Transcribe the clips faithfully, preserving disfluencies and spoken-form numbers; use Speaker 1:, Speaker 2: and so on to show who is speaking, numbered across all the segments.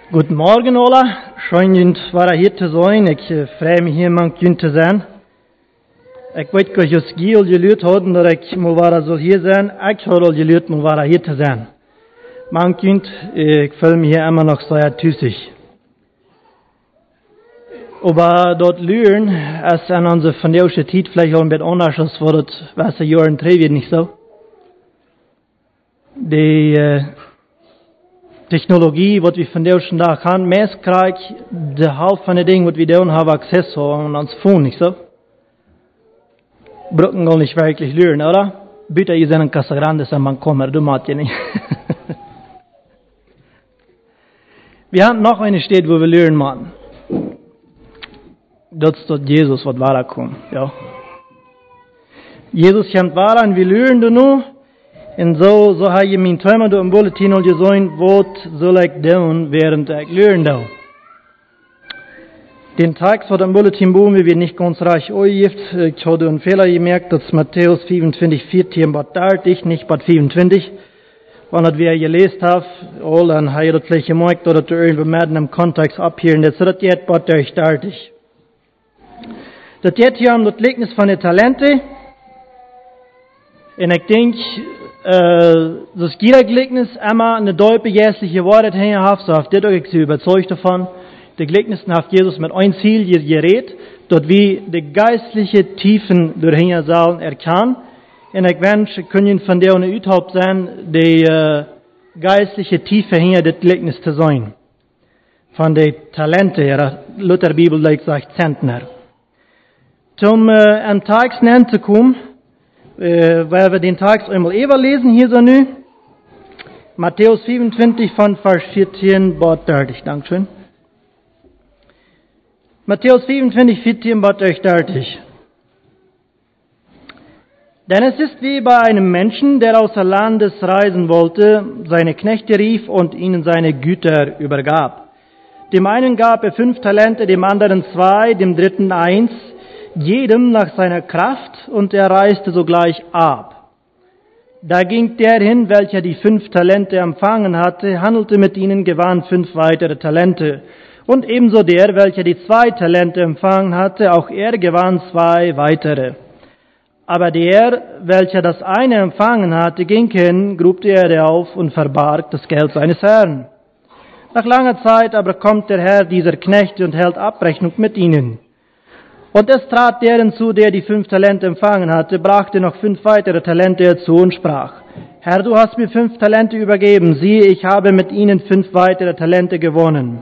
Speaker 1: Guten Morgen, Ola. Schön, dass hier zu sein. Ich uh, freue mich, hier mank zu sein. Ik weet dat je skiel geluid hadden dat ik moet waar zal hier zijn. Ik had al geluid moet waar hier te zijn. Man kunt, ik voel me hier immer noch sehr tüßig. Aber dort lüren, als an unsere vandaagse tijd vielleicht auch ein bisschen anders als vor das was der Jahren drei wird nicht so. Die uh, Technologie, was wir vandaag da haben, meest krijg de half van de dingen wat we doen hebben access aan ons phone nicht so. Brücken gar nicht wirklich lüren, oder? Bitte ihr seinen Casa Grande, wenn man kommt, du macht ja nicht. Wir haben noch eine Stadt, wo wir lüren machen. Dort steht Jesus, was war kommt, ja. Jesus kommt war und wir lüren du nur. Und so, so habe ich mein Thema im Bulletin und gesagt, was soll ich tun, während ich lüren da. Den Text von dem Bulletin boom wir nicht ganz reich ojift. Ich habe einen Fehler gemerkt, dass Matthäus vierundzwanzig, vierzehn, bat dertig, nicht bat vierundzwanzig. Wanneer wir gelesen haben, oh, dann habe ich das vielleicht gemerkt, dass wir irgendwie mehr in dem Kontext abhören. Das ist jetzt bat dertig. Das jetzt hier um das Gleichnis von den Talenten. Und ich denke, äh, das Gleichnis immer eine deutsche jährliche Worte hängen hat, so auf das ich sie überzeugt davon. Die Gleichnissen hat Jesus mit ein Ziel geredet, dort wie die geistliche Tiefen durchhängen sollen erkennen. Und ich wünsche, können von der eine überhaupt sein, die äh, geistliche Tiefe hinter das Gleichnis zu sein. Von den Talenten, ja, Lutherbibel sagt Zentner. Zum äh, an Tags nennen zu kommen, äh, weil wir den Tags einmal überlesen, hier so nu. Matthäus vierundzwanzig von Vers vierzehn, Bord dreißig, Dankeschön. Matthäus vierundzwanzig, vierzehn, bat euch dertig. Denn es ist wie bei einem Menschen, der außer Landes reisen wollte, seine Knechte rief und ihnen seine Güter übergab. Dem einen gab er fünf Talente, dem anderen zwei, dem dritten eins, jedem nach seiner Kraft, und er reiste sogleich ab. Da ging der hin, welcher die fünf Talente empfangen hatte, handelte mit ihnen, gewann fünf weitere Talente. Und ebenso der, welcher die zwei Talente empfangen hatte, auch er gewann zwei weitere. Aber der, welcher das eine empfangen hatte, ging hin, grub die Erde auf und verbarg das Geld seines Herrn. Nach langer Zeit aber kommt der Herr dieser Knechte und hält Abrechnung mit ihnen. Und es trat der hinzu, der die fünf Talente empfangen hatte, brachte noch fünf weitere Talente herzu und sprach: Herr, du hast mir fünf Talente übergeben, siehe, ich habe mit ihnen fünf weitere Talente gewonnen.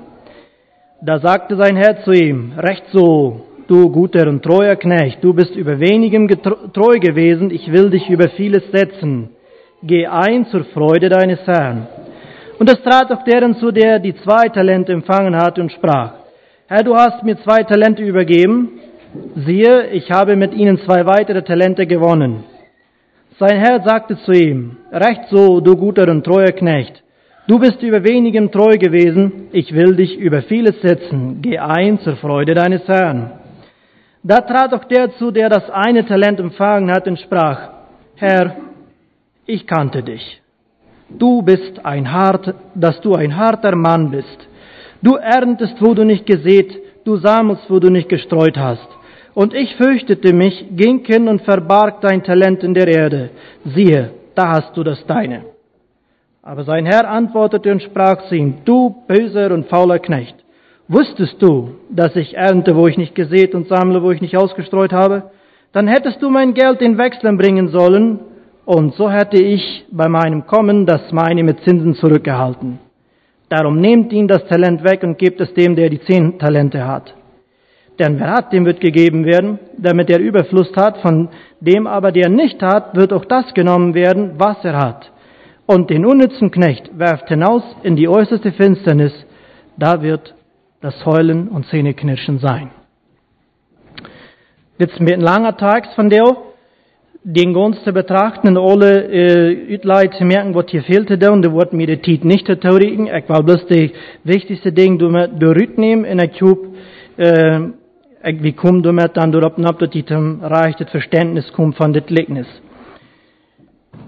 Speaker 1: Da sagte sein Herr zu ihm: Recht so, du guter und treuer Knecht, du bist über wenigem treu gewesen, ich will dich über vieles setzen. Geh ein zur Freude deines Herrn. Und es trat auch der hinzu, der die zwei Talente empfangen hatte, und sprach: Herr, du hast mir zwei Talente übergeben, siehe, ich habe mit ihnen zwei weitere Talente gewonnen. Sein Herr sagte zu ihm: Recht so, du guter und treuer Knecht, du bist über wenigem treu gewesen, ich will dich über vieles setzen. Geh ein zur Freude deines Herrn. Da trat auch der zu, der das eine Talent empfangen hat, und sprach: Herr, ich kannte dich. Du bist ein hart, dass du ein harter Mann bist. Du erntest, wo du nicht gesät, du sammelst, wo du nicht gestreut hast. Und ich fürchtete mich, ging hin und verbarg dein Talent in der Erde. Siehe, da hast du das deine. Aber sein Herr antwortete und sprach zu ihm: Du böser und fauler Knecht, wusstest du, dass ich ernte, wo ich nicht gesät, und sammle, wo ich nicht ausgestreut habe? Dann hättest du mein Geld in Wechseln bringen sollen, und so hätte ich bei meinem Kommen das meine mit Zinsen zurückgehalten. Darum nehmt ihn das Talent weg und gebt es dem, der die zehn Talente hat. Denn wer hat, dem wird gegeben werden, damit er Überfluss hat. Von dem aber, der nicht hat, wird auch das genommen werden, was er hat. Und den unnützen Knecht werft hinaus in die äußerste Finsternis, da wird das Heulen und Zähneknirschen sein. Jetzt mit ein langer Text von der, den ganz zu betrachten und alle äh, Leute zu merken, was hier fehlte da, und da wird mir die Zeit nicht zu theoretiken. Ich will bloß die wichtigste Dinge durchnehmen in der Cube, äh, wie kommen damit dann durch ab, dass die zum Reich das Verständnis kommt von das Gleichnis.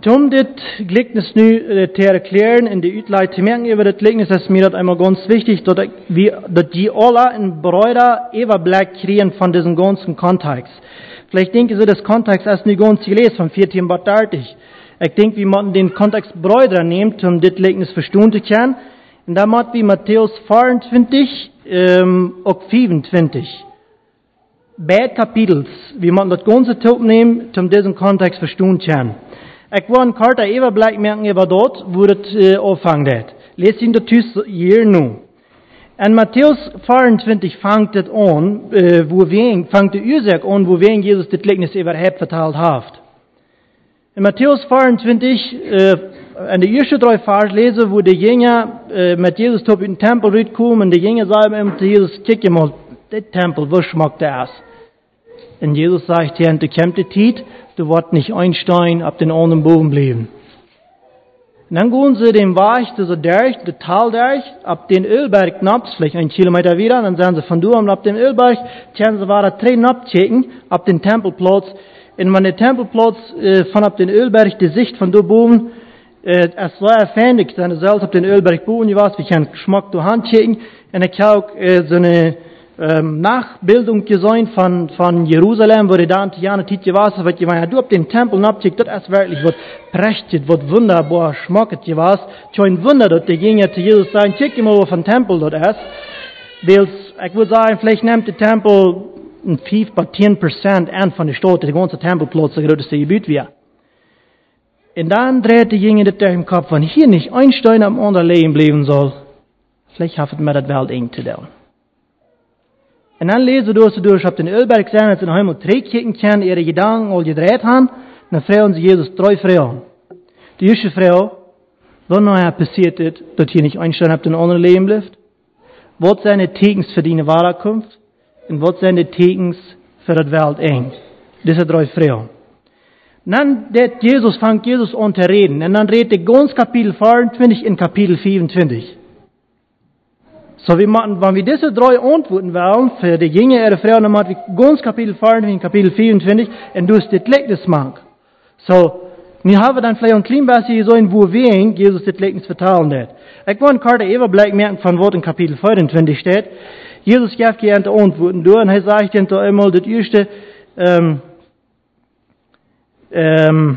Speaker 1: Tom dit Gleichnis nu äh, te erklären, in der Ütleit zu merken über das Gleichnis, ist mir das einmal ganz wichtig, dass, wir, dass die alle in Brüder Überblick kriegen von diesem ganzen Kontext. Vielleicht denken Sie, das Kontext ist nicht ganz gelesen von vierzehn bis dreißig. Ich denke, wir müssen den Kontext Brüder nehmen, um das Gleichnis verstehen zu können. Und da müssen wir Matthäus vierundzwanzig ähm, und fünfundzwanzig. Beide Kapitels, wir müssen das ganze Top nehmen, um diesen Kontext verstehen zu können. Ich will einen kurzen Überblick merken über dort, wo das äh, anfängt. Lest ihn dazu hier nun. In Matthäus vierundzwanzig fängt es an, äh, wo wir, fängt die Ursache an, wo wir Jesus das Gleichnis überhaupt verteilt hat. In Matthäus vierundzwanzig, äh, in der ersten drei Vers lesen, wo die Jünger äh, mit Jesus in den Tempel reinkommen und die Jünger sagen ihm zu Jesus, kick mal, der Tempel, wo schmeckt das? Und Jesus sagt, ja, du kämpft die Zeit, du wirst nicht einsteigen, ab den anderen Boden bleiben. Und dann gehen sie den Weg, so durch, das Tal durch, ab den Ölberg naps, vielleicht einen Kilometer wieder, dann sind sie von da und ab dem Ölberg, können sie weiter drei Naps checken, ab den Tempelplatz. Und wenn der Tempelplatz äh, von ab den Ölberg, die Sicht von da oben, äh, es war erfändig, dann selbst ab den Ölberg boven, ich weiß, wir können Geschmack durch Hand checken, und ich habe auch äh, so eine ähm, Nachbildung gesehen von, von Jerusalem, wo die da Antiane Tietje war, was ich meine, du ab den Tempel nachcheckst, das ist wirklich was prächtig, was wunderbar schmeckt, ich weiß, schon ein Wunder, dass die Jünger zu Jesus sagen, check mal, was von Tempel dort ist, weil, ich würde sagen, vielleicht nimmt der Tempel ein fünf bis zehn Prozent an von der Stadt, der ganze Tempelplatz, der größte Gebiet wäre. Und dann dreht die Jünger das durch im Kopf, wenn hier nicht ein Stein am anderen Leben bleiben soll, vielleicht hat mir das Welt eng zu tun. Und dann lesen du, dass du durch auf den Ölberg sehen, dass sie noch einmal drei kicken können, ihre Gedanken all gedreht haben, und dann fragen sie Jesus drei Frauen. Die erste Frau, was nachher passiert ist, dass hier nicht ein Stein auf den anderen Leben bleibt? Was sind die Tegens für die Wahrheit? Und was sind die Tegens für das Welt eng? Diese drei Frauen. Und dann fängt Jesus, fängt Jesus an zu reden. Und dann redet er ganz Kapitel vierundzwanzig in Kapitel fünfundzwanzig. So, wir machen, wenn wir diese drei antworten wollen, für die Jünger ihre Frauen, dann machen wir ganz Kapitel vierundzwanzig in Kapitel vierundzwanzig, und du hast das Gleichnis machen. So, wir haben dann vielleicht ein klein bisschen gesehen, wo wir Jesus das Gleichnis verteilen wird. Ich will einen kurzen Überblick merken, von was in Kapitel vierundzwanzig steht. Jesus gibt gerne Antworten durch, und er sagt dann einmal das erste, ähm, ähm,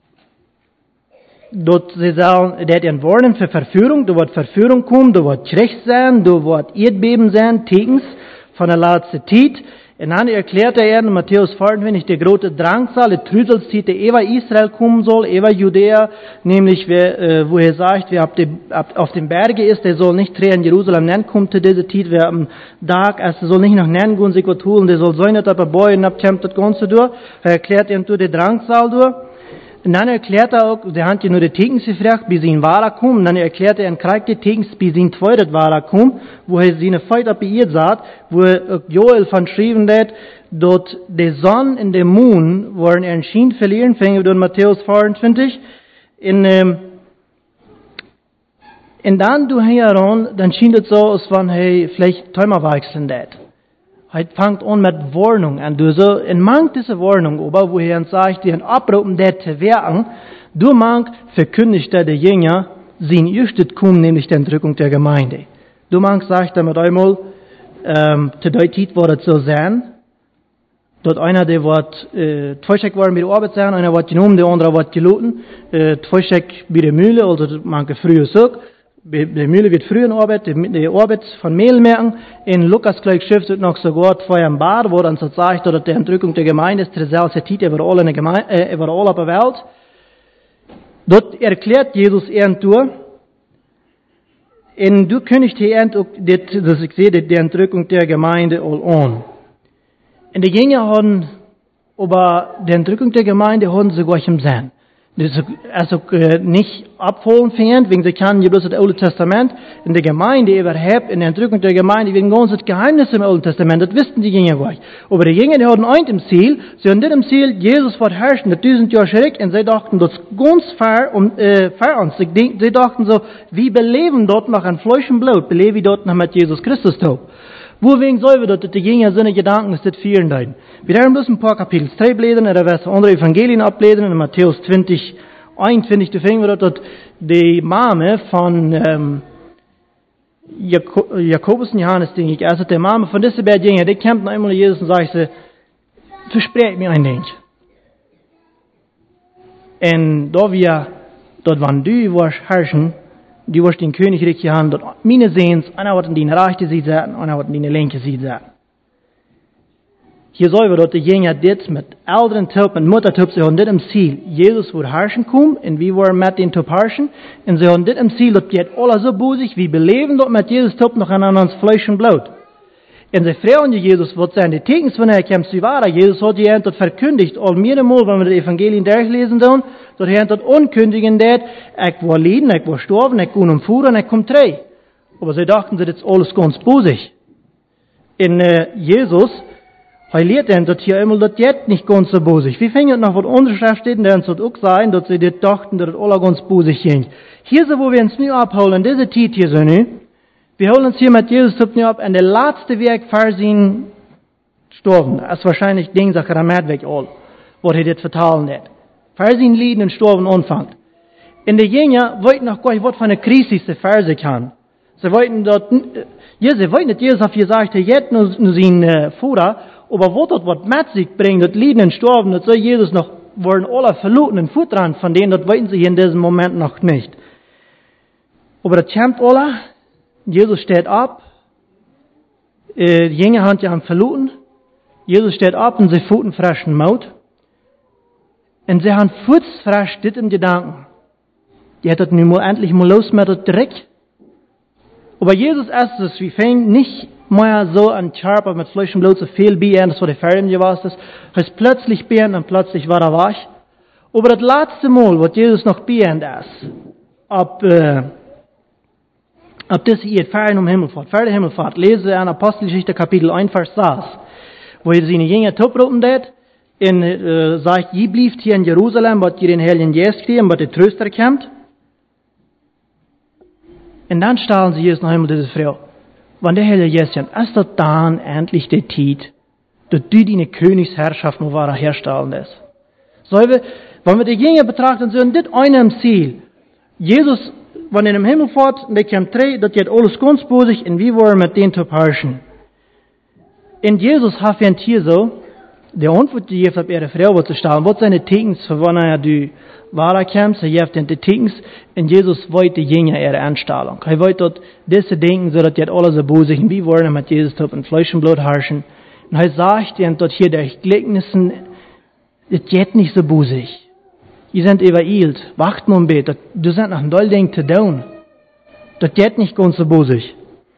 Speaker 1: dort sie sagen, dat ein Warnen für Verführung, da wird Verführung kommen, da wird Krieg sein, da wird Erdbeben sein, Tegens von der letzten Zeit. Und dann erklärt er in Matthäus vierundzwanzig, die große Drangsal, die Trüdelszeit, die über Israel kommen soll, über Judäa, nämlich wer, äh, wo er sagt, wer auf, die, auf dem Berge ist, der soll nicht in Jerusalem nennen kommen zu dieser Zeit, wer am Tag, er soll nicht nach nennen gehen, sich was holen, der soll so nicht aber Bäumen abkämpft das Ganze durch. Er erklärt ihm durch die Drangsal durch. Und dann erklärt er auch, der hat ja nur die Tegens gefragt, bis sie in Wara kommen. Und dann erklärt er, ein Krieg die Tegens, bis sie in zweites Wara kommen, wo er seine Feit ab ihr sagt, wo er Joel von schrieben hat, dort die Sonne und der Mond wollen ihren Schien verlieren, fängen wir durch Matthäus vierundzwanzig. In, ähm, und dann du heran, dann schien es so, als wenn, hey, vielleicht Thema wechseln das. Hij fängt an mit Warnung an. Du so, in manch diese Warnung, aber wo er sagt, die abrufen, der zu wirken, du manch verkündigt der Jünger, sein erstes Kommen, nämlich die Entrückung der Gemeinde. Du manch sagt damit einmal, ähm, zu der Zeit wird es so sein, dort einer, der wird, äh, zwei Stück waren mit der Arbeit sein, einer wird genommen, der andere wird geloten, äh, zwei Stück bei der Mühle, also manche früher so. Die Mühle wird früh in Arbeit, die Arbeit von Mehl merken. In Lukas gleich schrift es noch sogar zwei am Bar, wo dann so sagt, dass die Entrückung der Gemeinde ist, der selbe Tit über alle in der Gemeinde, äh, über alle auf der Welt. Dort erklärt Jesus irgendwo, und du kündigst hier auch, dass ich sehe, die Entrückung der Gemeinde all an. Und die Jünger haben, aber die Entrückung der Gemeinde haben sie gleich im Sinn. Das ist also äh, nicht abholen fährt, wegen sie kennen ja bloß das Alte Testament. In der Gemeinde überhaupt, in der Entrückung der Gemeinde, wegen ganzes Geheimnis im Alten Testament, das wissen die Jünger gleich. Aber die Jünger, die hatten eins im Ziel, sie hatten nicht im Ziel, Jesus wird herrschen, das tausend Jahre schräg, und sie dachten, das ganz fair, um, äh, fair an. Sie, sie dachten so, wie beleben dort noch an Fleisch und Blut, belebe ich dort noch mit Jesus Christus taub. Wohin sollen wir dort, die Jünger seine Gedanken, ist das vielen deuten. Wir werden bloß ein paar Kapitel drei bläden, oder was andere Evangelien ablesen, in Matthäus zwanzig Eins finde ich, da finden wir dort die Mame von ähm, Jakobus und Johannes, denke ich. Also die Mame von diesen beiden Dingen, die kämpft noch einmal Jesus und sagt sie, versprecht mir ein Ding. Und da wir, dort waren du, warst herrschen, du warst den Königreich haben, dort meine Sehens, einer wird in die rechte Seite sein, einer wird in die linke Seite sein. Hier soll wir dort die Jünger dit mit älteren Typ, mit Muttertyp, sie haben dit im Ziel, Jesus wird herrschen kommen, und wir wollen mit den Typ herrschen, und sie haben dit im Ziel, dort geht alle so busig, wie beleben dort mit Jesus Typ noch an uns Fleisch und Blut. Und sie fragen Jesus, was sein die Tekens, wenn er kommt zu wahr. Jesus hat die dort verkündigt, all mehrmals, wenn wir das Evangelium durchlesen tun, dort hat dort unkündigen, dat, ich war leiden, ich war sterben, ich kann umfuhren, ich komme drei. Aber sie dachten, das ist alles ganz busig. In äh, Jesus, er lehrt ihnen dort hier einmal, das geht nicht ganz so busig. Wie fängt noch, was unsere Schrift steht, und dann soll auch sein, dass sie das dachten, dass das alles ganz busig ging. Hier so, wo wir uns nu abholen, diese Zeit hier so nu, wir holen uns hier mit Jesus nu ab, und der letzte Weg für sie sterben. Das ist wahrscheinlich Ding, sagt er, am Weg all, wo er das vertalen hat. Für sie Lieden und sterben anfängt. In der Jünger wollten noch gar nicht, was von einer Krise sie für kann. Sie wollten dort, ja, sie wollten nicht Jesus auf gesagt, er jetzt nur, nur sein äh, Vater, aber wo dort was mit sich bringt, das Lieden und sterben, das soll Jesus noch, wollen alle verluten und Futter von denen, das wollten sie hier in diesem Moment noch nicht. Aber das kämpft alle, Jesus steht ab, äh, die Jünger haben ja verluten, Jesus steht ab und sie fuhren frischen Maut. Und sie haben futzfrasch dit im Gedanken. Die hättet nun mal endlich mal los mit dem Dreck. Aber Jesus ist es, wie fängt nicht mehr so an Körper mit Fleisch und Blut so viel Bier, das war der Ferien gewesen ist. Er ist plötzlich Bier und plötzlich war er wach. Aber das letzte Mal, wo Jesus noch Bier ist, ab, äh, ab das hier Ferien um Himmelfahrt, Ferien Himmelfahrt, lese an Apostelgeschichte Kapitel eins, Vers sechs, wo er seine Jünger toproten hat, und äh, sagt, ihr blieft hier in Jerusalem, wat ihr den Heiligen Geist kriegen, wat der Tröster kommt. Und dann stellen sie Jesus noch einmal diese Frau, wenn der Heilige Geist kommt, ist das dann endlich die Zeit, dass du deine Königsherrschaft noch wahrer herstellen lässt. So, wenn wir die Jünger betrachten, so das eine im Ziel. Jesus, wenn er im Himmel fährt, und der kommt drei, das geht alles ganz bosig, und wie wollen wir mit denen zu herrschen? Und Jesus hat ein Tier so, der Antwort, die auf ihre Frau zu stellen, was seine Tekens, für wann er die Wahrer kommt, sie gibt den Tekens, und Jesus wollte die Jünger ihre Anstellung. Er wollte dort diese denken, so dass jetzt alle so bosig, wie wollen wir mit Jesus in Fleisch und Blut herrschen. Und er sagt ihnen dort hier, der Gleichnissen, es geht nicht so bosig. Ihr seid übereilt, wacht mal ein bisschen, du seid noch ein doll Ding zu tun. Das geht nicht ganz so bosig.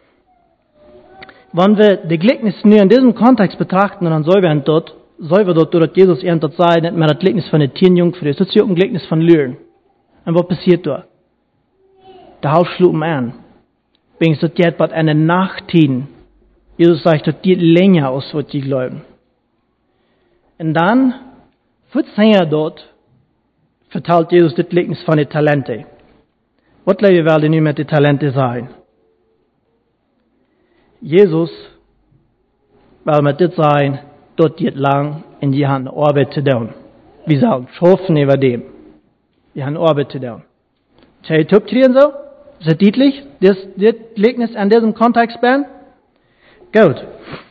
Speaker 1: Wenn wir die Gleichnissen nur in diesem Kontext betrachten, dann sollen wir dort, sollen wir dort, dass Jesus ihnen dort sagt, nicht mehr das Gleichnis von der Tierjungfrau, das ist ja auch ein Gleichnis von Lüren. Und was passiert da? Der Haus schlug ihn an. Wegen es geht bei einer Nachthin. Jesus sagt, das geht länger aus, was die glauben. Und dann, vierzehn Jahre dort, verteilt Jesus das Gleichnis von den Talenten. Was glaube ich, werden nicht mit den Talenten sein? Jesus, weil mit das sein, dort geht lang in die Hand Arbeit zu tun. Wir sollen schaffen über dem. Wir haben Arbeit zu tun. Zwei Typ kriegen so? Ist das deutlich? Das, das Gleichnis an diesem Kontext bin? Gut.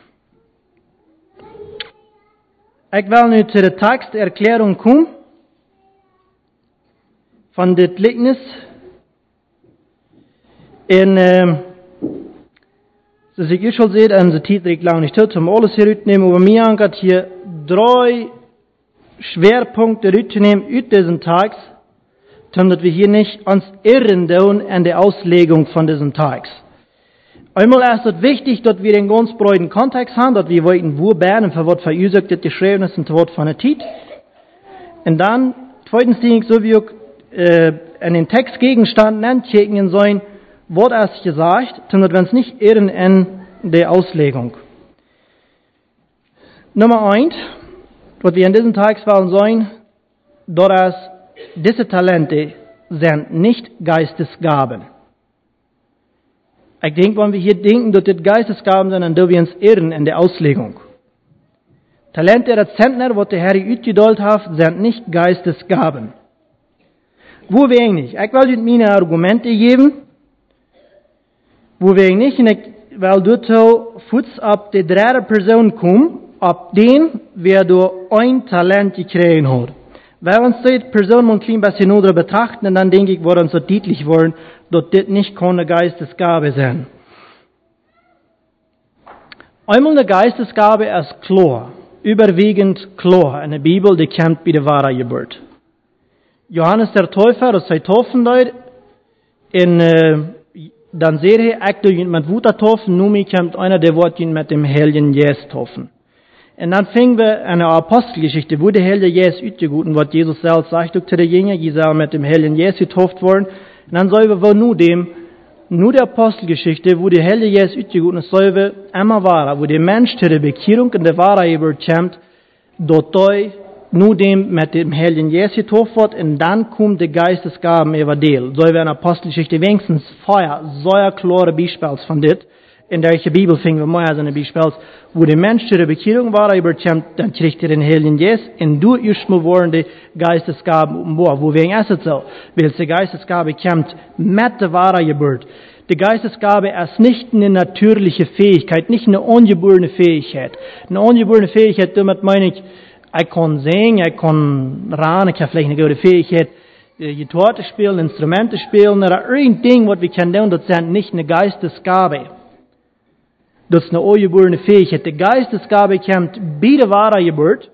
Speaker 1: Ich will nun zu der Texterklärung kommen. Von dem Gleichnis. In, ähm, das ich schon sehe, an der Titel, ich glaube nicht, zum alles hier mitnehmen, aber mir angehört hier drei Schwerpunkte mitzunehmen aus diesen Tags, damit wir hier nicht uns irren tun an der Auslegung von diesen Tags. Einmal ist es wichtig, dass wir den ganz breiten Kontext haben, dass wir wollten, wo werden, für was verüsigt das geschrieben ist und für was von der Zeit. Und dann, zweitens, Ding, so wie auch, äh, an den Textgegenstand nennt, checken sollen, wurde erst gesagt, damit wir uns nicht irren in der Auslegung. Nummer eins, was wir in diesen Tagen wollen sollen, dass diese Talente sind nicht Geistesgaben. Ich denke, wenn wir hier denken, dass das Geistesgaben sind, dann dürfen wir uns irren in der Auslegung. Talente der Zentner, was der Herr ausgedoldet hat, sind nicht Geistesgaben. Wo wegen nicht? Ich will dir meine Argumente geben. Wo wegen nicht? Und ich will dort futs ab die dritte Person kommen, ab den, wer du ein Talent gekriegt hat. Wenn wir uns die Person mal ein klein bisschen nur betrachten, dann denke ich, wird uns so deutlich worden, dass das nicht keine Geistesgabe sein. Einmal eine Geistesgabe ist klar, überwiegend klar in der Bibel, die kennt bei der Wiedergeburt. Johannes der Täufer, das sei Taufen dort, in, äh, dann sehe ich, ich tue mit Wuter taufen, nun mir kommt einer, der wird ihn mit dem Heiligen Geist taufen. Und dann fingen wir eine Apostelgeschichte, wo der Heilige Geist utgeguten wird, Jesus selbst sagt zu der Jünger, die sollen mit dem Heiligen Geist getauft worden. Und dann sollen wir nur dem, nur der Apostelgeschichte, wo der Heilige Geist utgeguten ist, sollen wir immer wahr, wo der Mensch zu der Bekehrung in der Wahrheit kommt, dort nur dem mit dem Heiligen Geist getauft wird, und dann kommt die Geistesgaben über Deal. Sollen wir in der Apostelgeschichte wenigstens vorher sehr klare Beispiele von dit, in der Bibel finden wir mehr so eine Beispiele, wo der Mensch zu der Bekehrung war, überkommt, dann kriegt er den Heiligen Geist, und durch erstmal waren die Geistesgaben, boah, wo wegen ist es so? Weil die Geistesgabe kommt mit der Wiedergeburt. Die Geistesgabe ist nicht eine natürliche Fähigkeit, nicht eine ungeborene Fähigkeit. Eine ungeborene Fähigkeit, damit meine ich, ich kann singen, ich kann ran, ich habe vielleicht eine gute Fähigkeit, Gitarre spielen, Instrumente spielen, oder irgendein, was wir können tun, das ist nicht eine Geistesgabe. Das ist eine ungeborene Fähigkeit. Die Geistesgabe kommt bei der Wiedergeburt.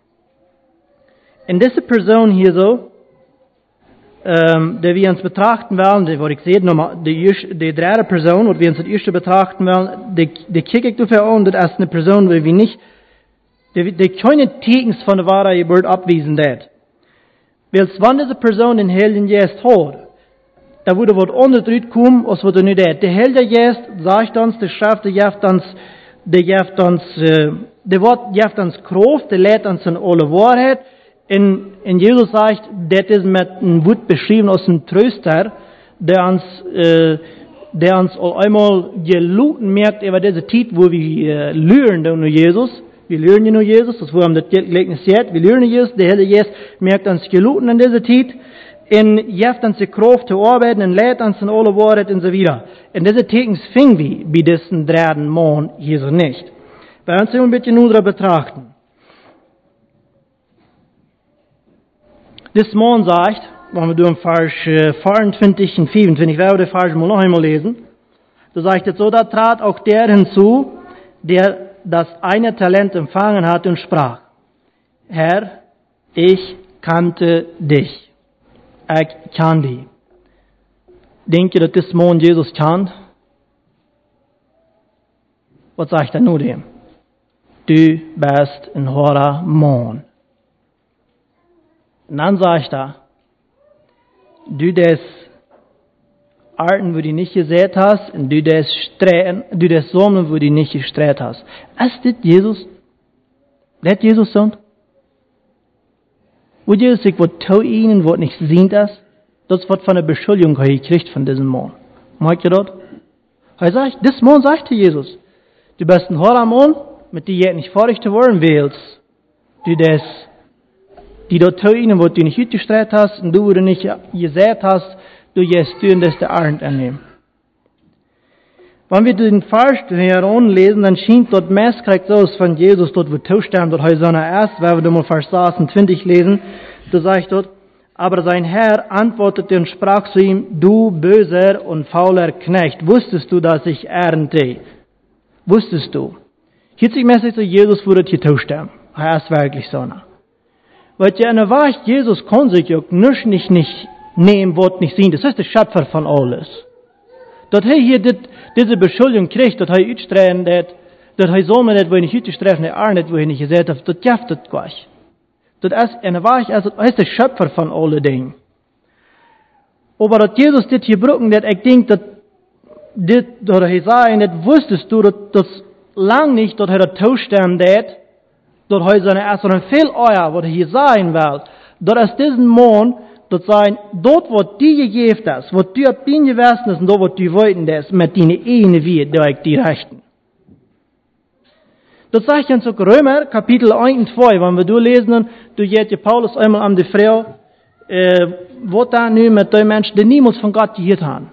Speaker 1: Und diese Person hier so, ähm, die wir uns betrachten wollen, die, was ich sehe, nochmal, die, die dritte Person, die wir uns als erste betrachten wollen, die, die kicke ich dafür an, das ist eine Person, die wir nicht, die, die keine Tekens von der Wiedergeburt abwiesen hat. Weil wenn diese Person den Heiligen Geist hat, da würde was anderes kommen, als was er nicht hat. Der Heilige Geist sagt uns, der schafft, der gibt uns, der gibt uns, äh, der Wort gibt uns Kraft, der lädt uns in alle Wahrheit. Und, und Jesus sagt, das ist mit einem Wort beschrieben aus einem Tröster, der uns, äh, der uns einmal geluten merkt über diese Zeit, wo wir äh, lernen nur Jesus. Wir lernen nur Jesus, das wo wir das Gleichnis jetzt, wir lernen Jesus, der Heilige Geist merkt uns geluten in dieser Zeit. Und gibt uns die Kraft zu arbeiten und lädt uns in alle Wahrheit und so weiter. Und diese Tekens fingen wir bei diesen dritten Mann Jesu nicht. Bei uns ein bisschen nur betrachten. Das Mann sagt, wenn wir durch Vers vierundzwanzig und fünfundzwanzig, ich werde den Vers mal noch einmal lesen, da sagt es so, da trat auch der hinzu, der das eine Talent empfangen hat und sprach, Herr, ich kannte dich. Ich kann die. Denke, dass das Mann Jesus kann? Was sagt er nur dem? Du bist ein hoher Mann. Und dann sagt er, du des Arten, wo du nicht gesät hast, und du des Strähen, du des Sommen, wo du nicht gestreut hast. Ist das Jesus? Das Jesus Sohn? Wo Jesus sich, was tau ihnen, was nicht sehnt ist, das wird von der Beschuldigung gekriegt von diesem Mann. Merkt ihr das? Er sagt, das Mann sagt zu Jesus, du bist ein hoher Mann, mit dir jetzt nicht vorig zu werden willst. Du das, die dort tau ihnen, was du nicht gestreut hast, und du, wo du nicht gesät hast, du jetzt tun, das der Arend annehmen. Wenn wir den Vers herunterlesen, dann scheint dort meist kriegt aus von Jesus, dort wo Zustand, dort heißt er erst, wenn wir mal Vers sechsundzwanzig lesen, da sagt dort, aber sein Herr antwortete und sprach zu ihm, du böser und fauler Knecht, wusstest du, dass ich ernte? Wusstest du? vierzig mäßig zu Jesus wurde hier Zustand. Er ist wirklich so. Weil ja eine Wahrheit, Jesus kann sich auch nicht, nicht, nicht nehmen, was nicht sehen. Das ist der Schöpfer von alles. Dass er hier dit, diese Beschuldigung kriegt, dass er utstreuen, dass er so mit, wo er nicht utstreuen, der Arne, wo er nicht gesagt hat, das gibt das gleich. Das ist eine Wahrheit, also er ist der Schöpfer von allen Dingen. Aber dass Jesus das hier brücken, dass ich denke, dass das, dass er sagen, das wusstest du, dass das lang nicht, dass er das Zustand hat, dass er seine erste und viel euer, was er hier sagen will, dass es diesen Mann, das sein, dort, wo die gegeben hast, wo du ab den gewesen ist, und dort, wo du wollten, das mit deinen eigenen Wien, da ich die rechten. Das sagt uns auch Römer, Kapitel eins und zwei, wenn wir durchlesen, du jetzt Paulus einmal an die Frau, äh, was dann nu mit den Menschen, die niemals von Gott gehört haben?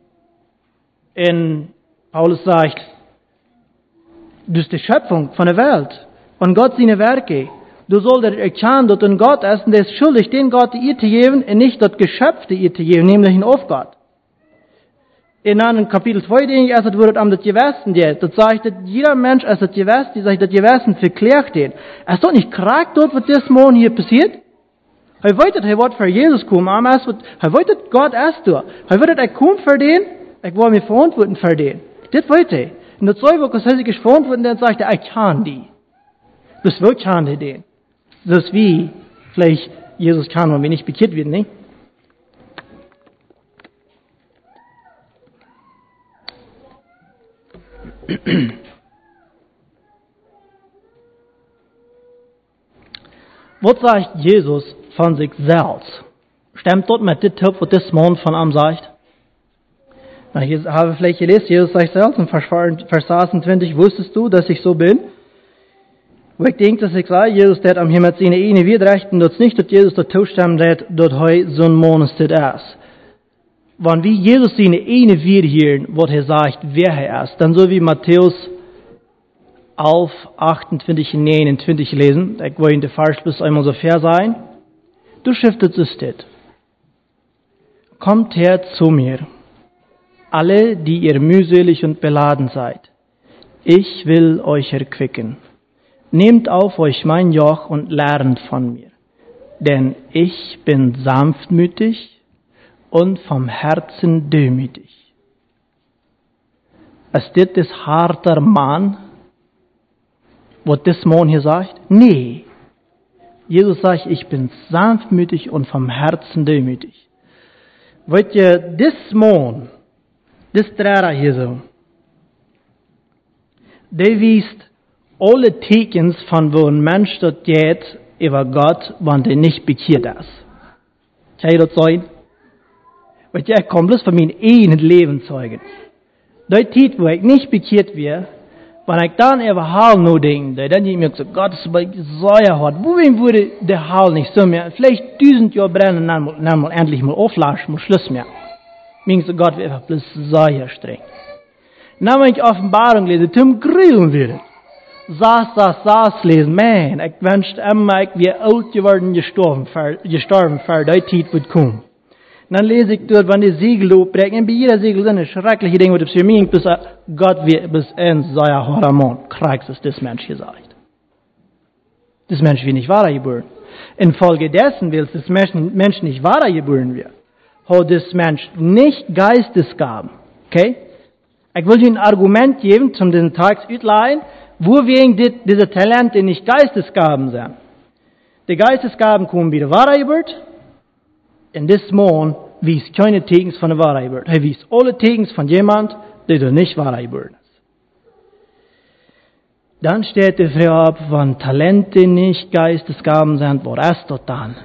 Speaker 1: Und Paulus sagt, das ist die Schöpfung von der Welt und Gott seine Werke. Du solltest erkennen, dass ein Gott ist, und der ist schuldig, den Gott ihr zu geben, und nicht das Geschöpf ihr zu geben, nämlich ein Aufgott. In einem Kapitel zwei, denke ich, ist es, wo es um das Gewissen geht. Das sagt, dass jeder Mensch ist das Gewissen, die sagt, das Gewissen verklärt wird. Es ist doch nicht krank dort, was das Morgen hier passiert. Er weiß, er wird für Jesus kommen, aber er weiß, dass Gott ist da. Er wird, er kommt für den, ich will mich verantworten für den. Das weiß er. Und das zwei Wochen, dass er sich verantworten, dann sagt er, ich kann die. Das will kann er den. Das ist wie, vielleicht, Jesus kann, wenn wir nicht bekehrt werden, nicht? Was sagt Jesus von sich selbst? Stimmt dort mit dem Typ, was das Mond von ihm sagt? Na, ich habe vielleicht gelesen, Jesus sagt selbst in Vers achtundzwanzig, wusstest du, dass ich so bin? Wo ich denke, dass ich sage, Jesus, der am Himmel seine eine widerrechten, dass nicht, dass Jesus der zustimmt, dass er so ein Monster ist. Wenn wir Jesus seine eine wiederhören, was er sagt, wer er ist, dann so wie Matthäus elf, achtundzwanzig und neunundzwanzig lesen, ich will in der Vers bis einmal so fair sein. Du schriftest es dit. Kommt her zu mir, alle, die ihr mühselig und beladen seid. Ich will euch erquicken. Nehmt auf euch mein Joch und lernt von mir. Denn ich bin sanftmütig und vom Herzen demütig. Ist das das harter Mann, was das Mann hier sagt? Nee. Jesus sagt, ich bin sanftmütig und vom Herzen demütig. Wollt ihr, das Mann, das Lehrer hier so, der wiest alle Tekens von wo ein Mensch dort geht über Gott, wenn der nicht bekehrt ist. Kann ich das sagen? Weil ich komme bloß von meinem eigenen Leben zeugen. Die Zeit, wo ich nicht bekehrt wäre, wenn ich dann über Hall nur denke, dann denke ich mir so, Gott ist aber so hart. Wohin würde der Hall nicht so mehr, vielleicht tausend Jahre brennen, dann, dann mal endlich mal auflaschen, mal Schluss mehr. Mir so, Gott wäre einfach bloß so streng. Und dann, wenn ich Offenbarung lese, zum Grübeln würde. Saß, saß, saß lesen, man, ich wünschte immer, ich wäre alt geworden, gestorben, für, gestorben, für die Zeit wird kommen. Und dann lese ich dort, wenn die Segel aufbrechen, und bei jeder Segel sind schreckliche Dinge, was für mich, bis Gott wird, bis ein so ein harter Mann, kriegst es das Mensch gesagt. Das Mensch wird nicht wahrer geboren. Infolgedessen will das Mensch, Mensch nicht wahrer geboren werden. Hat das Mensch nicht Geistesgaben. Okay? Ich will dir ein Argument geben, zum den Tags utleihen, wo wegen die, diese Talente nicht Geistesgaben sind. Die Geistesgaben kommen wieder wahrer geburt. In das Mann wies keine Tegens von der Wahrheit geburt. Er wies alle Tegens von jemand, der da nicht Wahrheit geburt ist. Dann steht die Frage ab, wenn Talente nicht Geistesgaben sind, wo ist das dann?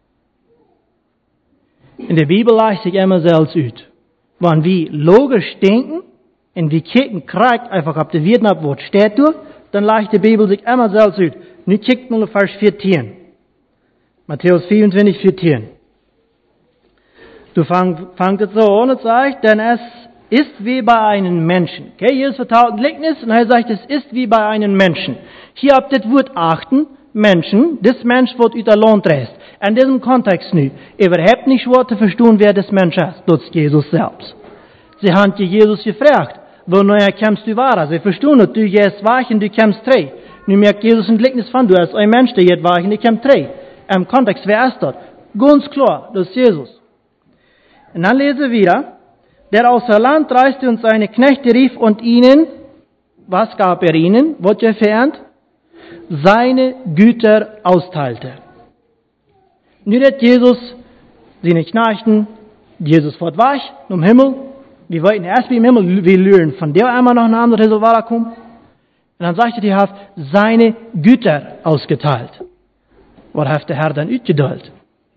Speaker 1: In der Bibel leicht sich immer selbst ut. Wenn wir logisch denken, und wir kicken kriegt einfach ab der Vietnam, wo steht du, dann leicht die Bibel sich immer selbst ut. Nu kickt mal Vers vierzehn. Matthäus vierundzwanzig, vierzehn. Du fang, fangt es so an und sagt, denn es ist wie bei einem Menschen. Okay, Jesus vertraut ein Gleichnis und er sagt, es ist wie bei einem Menschen. Hier habt ihr das Wort achten, Menschen, das Mensch wird über Lohn rest. In diesem Kontext nu, überhaupt nicht schwer zu verstehen, wer das Mensch ist, das ist Jesus selbst. Sie haben die Jesus gefragt, woher kommst du wahr? Sie verstehen nicht, du gehst wachen, du kommst drei. Nu merkt Jesus ein Gleichnis von, du hast ein Mensch, der geht wachen, der kommt drei. Im Kontext, wer ist das? Ganz klar, das ist Jesus. Und dann lesen wir wieder, der außer Land reiste und seine Knechte rief und ihnen, was gab er ihnen? Was er verehrt? Seine Güter austeilte. Nun hat Jesus seine Knechten, Jesus fort weich, im Himmel, wir wollten erst wie im Himmel, wir lernen von der einmal noch ein anderes Resultat kommen. Und dann sagte die Haft, seine Güter ausgeteilt. Was hat der Herr dann utgedeilt?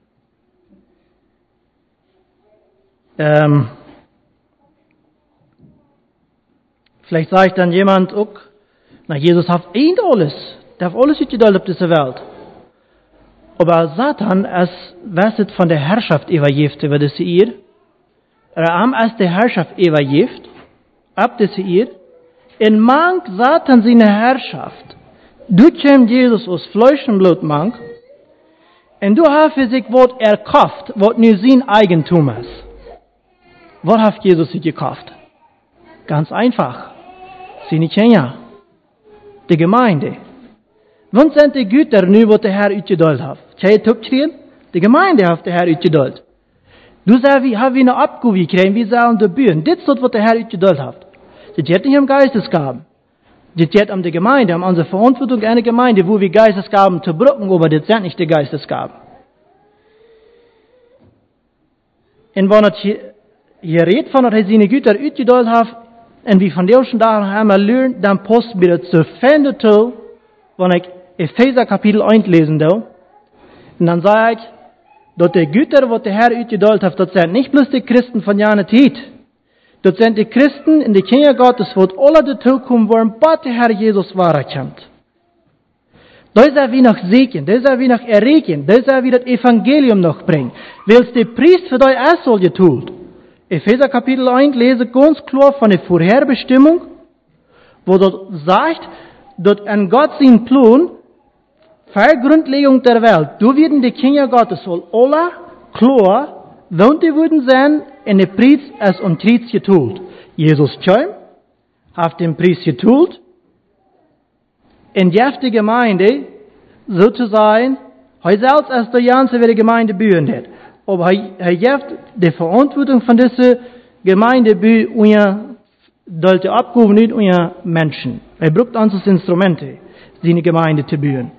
Speaker 1: Ähm, vielleicht sagt dann jemand auch, na Jesus hat ein alles, der hat alles utgedeilt auf dieser Welt. Aber Satan, es wesset von der Herrschaft übergift über das ihr. Er am als der Herrschaft übergift, ab das ihr. In mank Satan seine Herrschaft. Du käm Jesus aus Fleisch und Blut mank. Und du hast für sich was erkauft, was nur sein Eigentum ist. Was hat Jesus sich gekauft? Ganz einfach. Seine Kinder. Die Gemeinde. Was sind die Güter, nu, was der Herr uitgedeeld hat? Kan je het opschrijven? Die Gemeinde hat der Herr uitgedeeld. Du sagst, wie haben wir eine Abgabe gekriegt, wie sollen die Bühnen? Das ist das, was der Herr uitgedeeld hat. Das geht nicht um Geistesgaben. Das geht um die Gemeinde, um unsere Verantwortung eine Gemeinde, wo wir Geistesgaben zu brücken, aber das sind nicht die Geistesgaben. Und wenn es hier redet von, dass er seine Güter uitgedeeld hat, und wie von der schon da haben wir lernen, dann passt mir das zu finden, wenn ich Epheser Kapitel eins lesen will. Und dann sage ich, dass die Güter, die der Herr uitgedeeld hat, das sind nicht bloß die Christen von jener Zeit. Das sind die Christen in die Kinder Gottes, wo alle dazu kommen wollen, bis der Herr Jesus wiederkommt. Da soll wir noch segnen, da soll wir noch erregen, da soll wir das Evangelium noch bringen. Weil es der Priest für dich auch soll getut. Epheser Kapitel eins lese ganz klar von der Vorherbestimmung, wo dort sagt, dass an Gott sein Plan, für Grundlegung der Welt, du werden die Kinder Gottes soll alle klar, wenn die würden sein, in der Priest als und Tritt getult. Jesus kam, hat den Priest getult, in die Gemeinde, sozusagen, er selbst als der ganze die Gemeinde bühen hat. Aber er gibt die Verantwortung von dieser Gemeinde bei uns, sollte abgeben nicht uns Menschen. Er braucht uns Instrumente, seine Gemeinde zu bühen.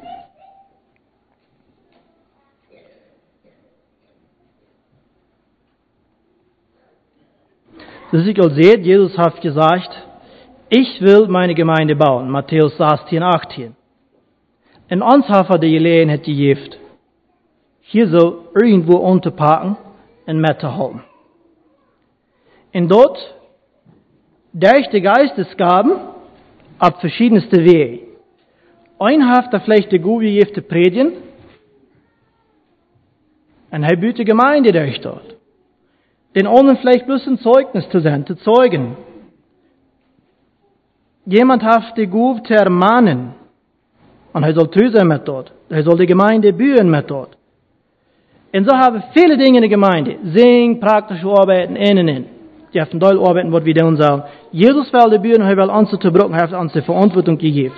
Speaker 1: Das ist auch seht, Jesus hat gesagt, ich will meine Gemeinde bauen. Matthäus sechzehn, achtzehn. In uns hat er die Gelegenheit gegeben, hier so irgendwo unterpacken und mitzuhalten. Und dort, durch die Geistesgaben, auf verschiedenste Wege. Ein hat er vielleicht die Gabe gegeben zu predigen, und er bietet die Gemeinde durch dort. Den anderen vielleicht bloß ein Zeugnis zu sein, zu zeugen. Jemand hat die Gabe zu ermahnen, und er soll treu sein mit dort. Er soll die Gemeinde bühen mit dort. Und so haben viele Dinge in der Gemeinde. Singen, praktische Arbeiten, innen, innen. Die haben Teil arbeiten, was wir tun sollen. Jesus will die Bühne, er will uns zu brücken, er hat uns die Verantwortung gegeben.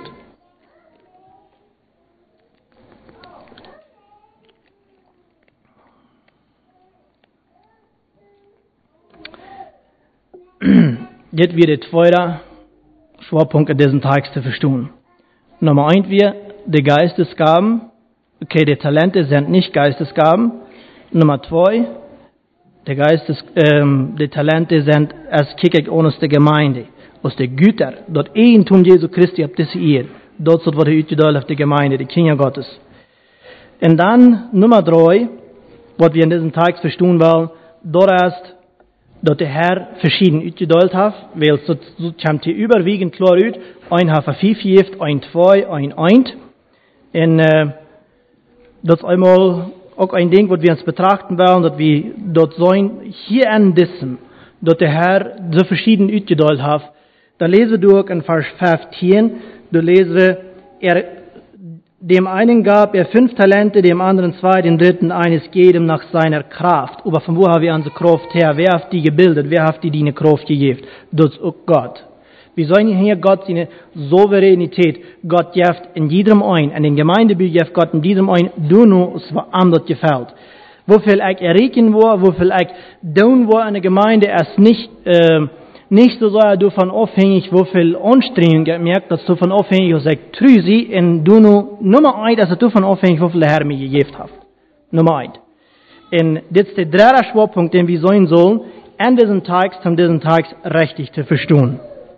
Speaker 1: Jetzt wird der zweite Schwerpunkt in diesem Text zu verstehen. Nummer eins wir, die Geistesgaben. Okay, die Talente sind nicht Geistesgaben. Nummer zwei, die, Geistes, ähm, die Talente sind als Kickig aus der Gemeinde, aus der Güter. Dort Eigentum Jesu Christi ab diese ihr. Dort wird er uitgedeelt auf die Gemeinde, die Kinder Gottes. Und dann Nummer drei, was wir in diesem Text verstehen wollen, dort ist, dass der Herr verschieden uitgedeelt hat, weil so, so kommt hier überwiegend klar uit. Ein hat er fünf gegeben, ein zwei, ein eins. Und äh, das ist einmal auch ein Ding, was wir uns betrachten wollen, dass wir dort sollen, hier an diesem, dass der Herr so verschieden uitgedeelt hat. Da lesen wir durch in Vers fünfzehn, da lesen wir, er, dem einen gab er fünf Talente, dem anderen zwei, dem dritten eines, jedem nach seiner Kraft. Aber von wo haben wir unsere Kraft her? Wer hat die gebildet? Wer hat die die eine Kraft gegeben? Das ist auch Gott. Wir sollen hier Gott seine Souveränität, Gott gibt in jedem ein, in den Gemeindebüchern gibt Gott in jedem ein, du nur, es war anders gefällt. Wofür ich erregen war, wofür ich tun war in der Gemeinde, ist nicht, äh, nicht so sehr davon abhängig, wofür Anstrengung ich merke, dass du davon abhängig ist, ich treu sie, und du nur, Nummer eins, dass du davon abhängig, wofür der Herr mir gegeben hat. Nummer eins. Und das ist der dritte Schwerpunkt, den wir sein sollen, an diesem Text, um diesen Text richtig zu verstehen.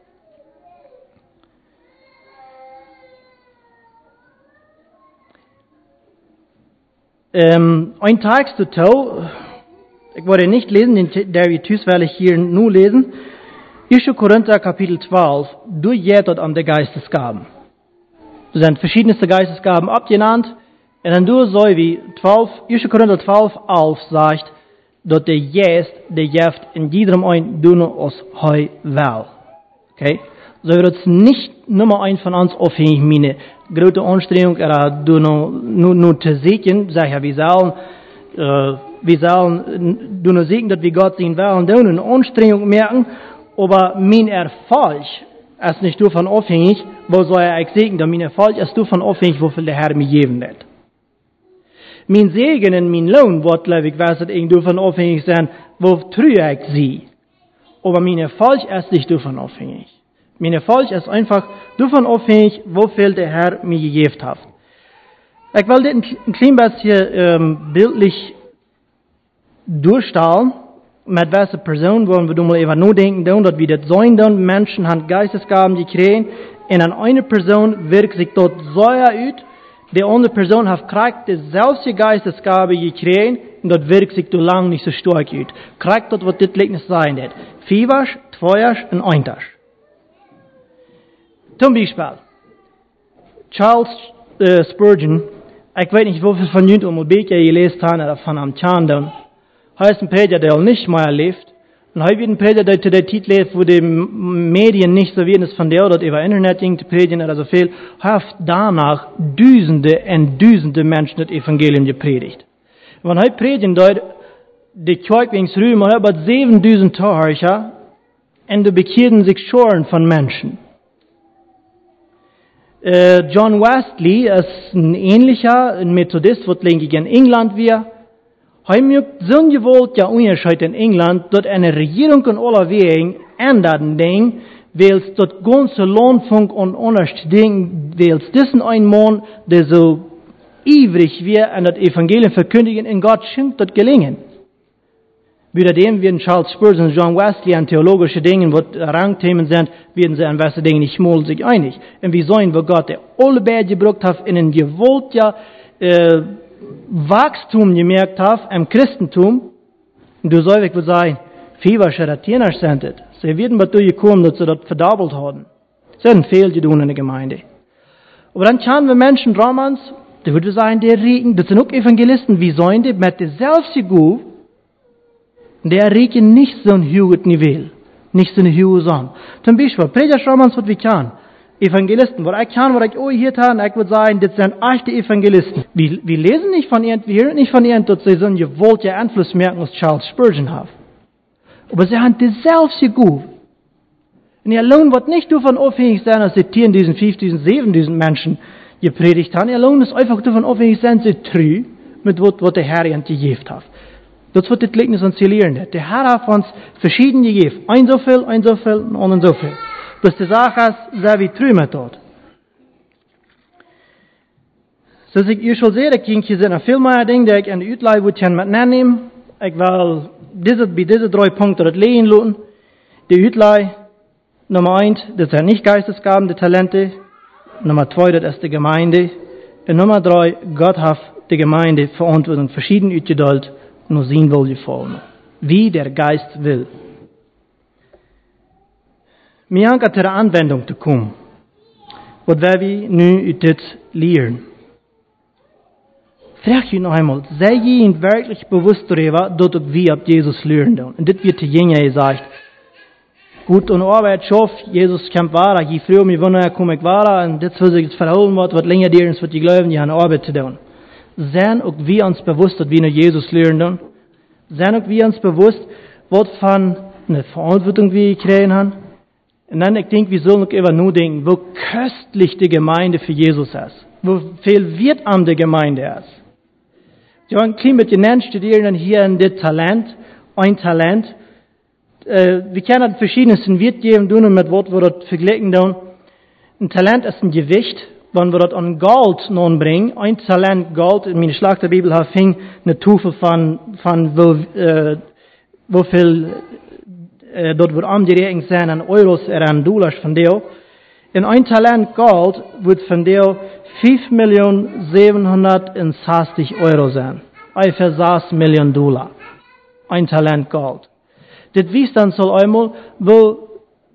Speaker 1: Ähm, ein Text zu tun, ich wollte nicht lesen, den Deritus werde ich hier nur lesen. erster Korinther Kapitel zwölf, du geht dort um die Geistesgaben. Es sind verschiedenste Geistesgaben abgenannt, En dan doe zo wie twaalf, eerste Korinther twaalf, elf sagt, dat de Geest, de Jeft in jedem ein doen als hij wel. Okay? So wird es nicht nur ein von uns aufhängig, meine große Anstrengung, oder nur, nur, nur zu segnen, sag ich, wir sollen, äh, wir sollen nur segnen, dass wir Gott sehen wollen, und eine Anstrengung merken, aber mein Erfolg ist nicht davon abhängig, wo soll er euch segnen, mein Erfolg ist davon abhängig, wofür der Herr mir geben wird. Mein Segen und mein Lohn wird, glaube ich, was ich davon abhängig sein, wo true ich sie. Aber mein Erfolg ist nicht davon abhängig. Mein Erfolg ist einfach davon abhängig, wofür der Herr mir gegeben hat. Ich will das ein klein bisschen ähm, bildlich durchstellen, mit welcher Person wollen wir mal eben nachdenken, dass wir das sein, dann Menschen haben Geistesgaben gekriegt, und an eine Person wirkt sich dort so aus, die andere Person hat kriegt dieselbe Geistesgabe gekriegt, und das wirkt sich so lange nicht so stark aus. Kriegt dort, was das Gleichnis sein wird. Vierers, zweiers und einters. Zum Beispiel, Charles äh, Spurgeon, ich weiß nicht, wofür von Jünd um ein bisschen gelesen haben, oder von einem Chandon, heißt ein Prediger, der nicht mehr lebt. Und heute wird ein Prediger, der zu der Zeit lebt, wo die Medien nicht so wie es von der oder über Internet ging, zu predigen oder so viel, hat danach Düsende und Düsende Menschen das Evangelium gepredigt. Und wenn heute predigen dort, die Kirche wegen Rühmen, über siebentausend Torhöcher, und die bekehren sich Schoren von Menschen. Uh, John Wesley ist ein ähnlicher, ein Methodist, was längst in England war. Er hat so gewollt, ja, Unterschied in England, dass eine Regierung in aller Wegen ändern Ding, weil es das ganze Lohnfunk und Unterstützung, weil es diesen einen Mann, der so ivrig war, an das Evangelium verkündigen, in Gott schenkt das gelingen. Wieder dem werden Charles Spurgeon und John Wesley an theologische Dingen, was Rangthemen sind, werden sie an welche Dinge nicht mal sich einig. Und wir sollen, wo Gott der alle Berge gebrückt hat, in ein gewollter äh, Wachstum gemerkt hat, im Christentum, und du sollst, ich würde sagen, viel was sie das sind. Sie werden bei dir gekommen, dass sie das verdoppelt haben. Sie haben viel getan in der Gemeinde. Aber dann schauen wir Menschen Romans, die würde sagen, die reden, das sind auch Evangelisten, wie sollen die mit derselben Gut, der regen nicht so ein hohes Niveau, nicht so eine hohe Sonne. Zum Beispiel, Prediger Romans, was wir können. Evangelisten, was ich kann, was ich auch hier kann, ich würde sagen, das sind echte Evangelisten. Wir, wir lesen nicht von ihnen, wir hören nicht von ihnen, dass sie so einen gewollten Einfluss merken, als Charles Spurgeon hat. Aber sie haben dasselbe Gut. Und ihr Lohn wird nicht davon abhängig sein, dass sie zehn, fünftausend, siebentausend Menschen gepredigt haben. Ihr Lohn ist einfach davon abhängig sein, sie treu mit was, was der Herr ihnen gegeben hat. Das wird das Gleichnis uns lernen. Der Herr hat uns verschiedene gegeben. Ein so viel, ein so viel und ein so viel. Bloß die Sache ist, sehr wie treu mit dort. So ich ihr schon sehe, ich hier sind noch viel mehr Dinge, die ich in der Utleih mit nehmen. Ich will diese, bei diesen drei Punkten das lehen lassen. Die Utleih, Nummer eins, das sind nicht Geistesgaben, die Talente. Nummer zwei, das ist die Gemeinde. Und Nummer drei, Gott hat die Gemeinde Verantwortung verschieden ausgedollt. Nur sehen will gefallen. Wie der Geist will. Wir haben zu der Anwendung zu kommen. Was werden wir nun aus das lernen? Frag ich noch einmal, sei Ihnen wirklich bewusst darüber, dass wir ab Jesus lernen? Und das wird zu Jünger gesagt. Gut, und Arbeit schafft, Jesus kommt weiter, je früher wir wollen, komme ich weiter, und das, was sich jetzt verholen wird, was länger dir ist, was die glauben, die haben Arbeit zu tun. Zijn ook wir uns bewusst, dass wir nur Jesus lernen? Zijn ook wir uns bewusst, was von einer Verantwortung wir gekriegt haben? Und dann, ich denke, wir sollen auch immer nur denken, wo köstlich die Gemeinde für Jesus ist. Wo viel Wert an der Gemeinde ist. Ich habe ein klein bisschen genannt, studieren hier in das Talent, ein Talent. Äh, wir können verschiedensten Wert geben, tun mit was wir das vergleichen tun. Ein Talent ist ein Gewicht. Wenn wir das an Gold nun bringen, ein Talent Gold, in meiner Schlachterbibel hing eine Tufel von, von wo, äh, wo viel, äh, dort wird umgerechnet sein an Euros oder an Dollars von dir. In ein Talent Gold wird von dir fünf Millionen siebenhundertsechzig Euro sein. Ungefähr sechs Millionen Dollar. Ein Talent Gold. Das wisst dann so einmal, wo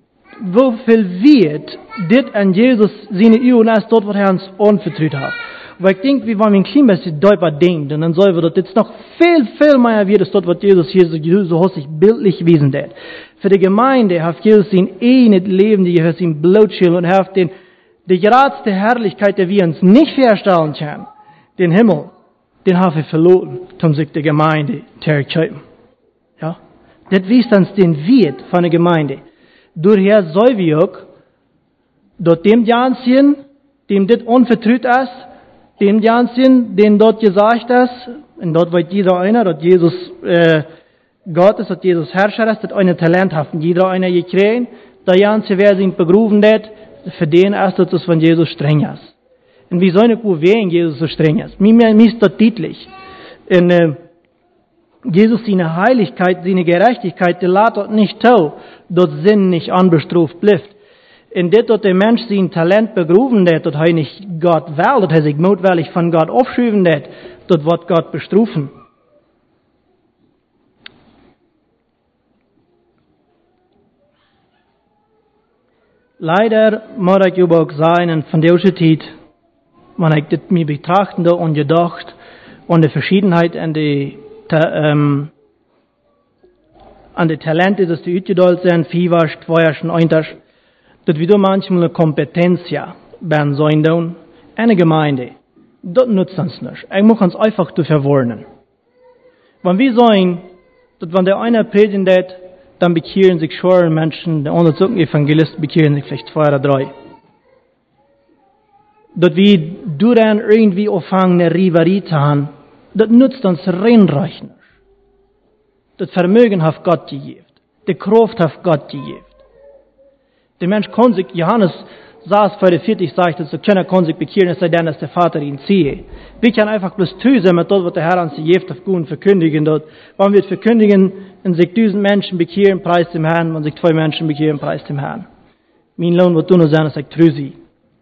Speaker 1: wo viel wird, dit an Jesus seine Übung ist, dort, was er uns anvertraut hat. Weil ich denke, wir wollen ein klein bisschen tiefer denken, und dann sollen wir das jetzt noch viel, viel mehr wie das dort, was Jesus hier so, so sich bildlich wiesen hat. Für die Gemeinde hat Jesus sein eigenes Leben, die hat sein Blutschild und hat den, die geradste Herrlichkeit, die wir uns nicht vorstellen können, den Himmel, den hat er verloren, um sich die Gemeinde zu erkämpfen. Ja? Das wisst uns den Wert von der Gemeinde. Daher soll wir auch, dort dem Janschen, dem das unvertrüht ist, dem Janschen, den dort gesagt ist, und dort wird jeder einer, dort Jesus äh, Gott ist, dort Jesus Herrscher ist, dort eine Talent hat, jeder einer gekriegt, der Janschen, wer sich begruben hat, für den ist das, von Jesus streng ist. Und wie soll nicht wegen Jesus so streng ist? Mir, mir ist das deutlich. Und, äh, Jesus, seine Heiligkeit, seine Gerechtigkeit, die lässt dort nicht zu, dort Sinn nicht unbestraft bleibt. In das, dort der Mensch sein Talent begruben hat, dort er nicht Gott will, dort er sich mutwillig von Gott aufschrieben hat, dort wird Gott bestrafen. Leider muss ich aber auch sagen, von der Zeit, wenn ich das mir betrachte und gedacht, und die Verschiedenheit an die, ähm, an die Talente, dass die utgedollt sind, Fiebersch, Feuersch und Eintasch, das wieder manchmal eine Kompetenz ja, beim sein tun, eine Gemeinde, das nützt uns nicht. Ich muss uns einfach dafür warnen. Wenn wir sagen, dass wenn der eine predigt, dann bekehren sich schon Menschen, der untersuchten Evangelisten bekehren sich vielleicht zwei oder drei. Dass wir durch dann irgendwie anfangen, eine Rivarie zu haben, das nützt uns reinreichend nicht. Das Vermögen hat Gott gegeben. Die Kraft hat Gott gegeben. Der Mensch kann sich, Johannes saß vierundvierzig, sagt, dass keiner kann sich bekehren, es sei denn, dass der Vater ihn ziehe. Wir können einfach bloß treu sein mit das, was der Herr uns gegeben hat, gut verkündigen dort. Wenn wir verkündigen, und sich tausend Menschen bekehren, preis dem Herrn, wenn sich zwei Menschen bekehren, preis dem Herrn. Mein Lohn wird nur sein, dass ich treu sei.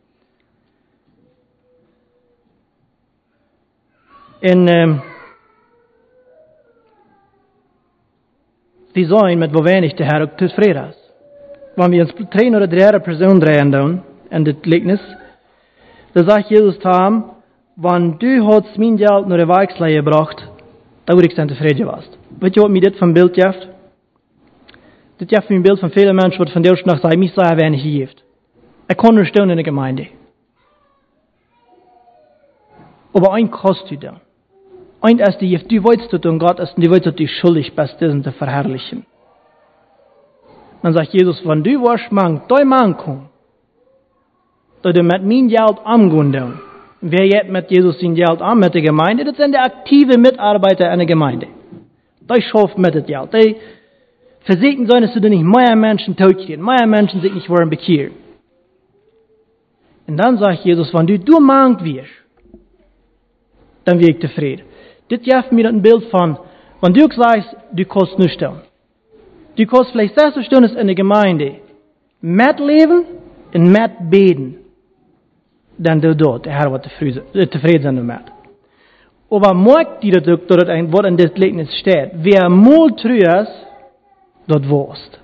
Speaker 1: Und, ähm, wir sollen mit wo wenig der Herr auch zufrieden ist. Wenn wir uns drei oder drei Personen drehen dann, in das Gleichnis, da sagt Jesus zu ihm, wenn du hast mein Geld nur eine Werksleihe gebracht, da würde ich dann zufrieden warst. Weißt du, was mir das vom Bild gibt? Das gibt mir ein Bild von vielen Menschen, die von der nach sagen, mich sei wenig gegeben. Ich kann nur stehen in der Gemeinde. Aber ein kostet du dann. Ein ist die, du wolltest du und Gott ist, und du wolltest dich schuldig bist, diesen zu verherrlichen. Dann sagt Jesus, wenn du was mangst, dein Mann kommt, dass du mit mein Geld umgehen. Wer jetzt mit Jesus sein Geld an, mit der Gemeinde, das sind die aktive Mitarbeiter einer Gemeinde. Die schaffen mit dem Geld. Die versichern sollen, dass du nicht mehr Menschen töten, mehr Menschen sich nicht wollen bekehren. Und dann sagt Jesus, wenn du du mangt wirst, dann wird ich zufrieden. Das gibt mir ein Bild von, wenn du sagst, du kannst nicht tun. Du kannst vielleicht sechs Stunden in der Gemeinde mit leben und mit beten. Dann du dort, der Herr wird zufrieden sein damit. Aber mag die das, dort ein Wort in das Gleichnis steht, wer mal treu ist, dort wurst.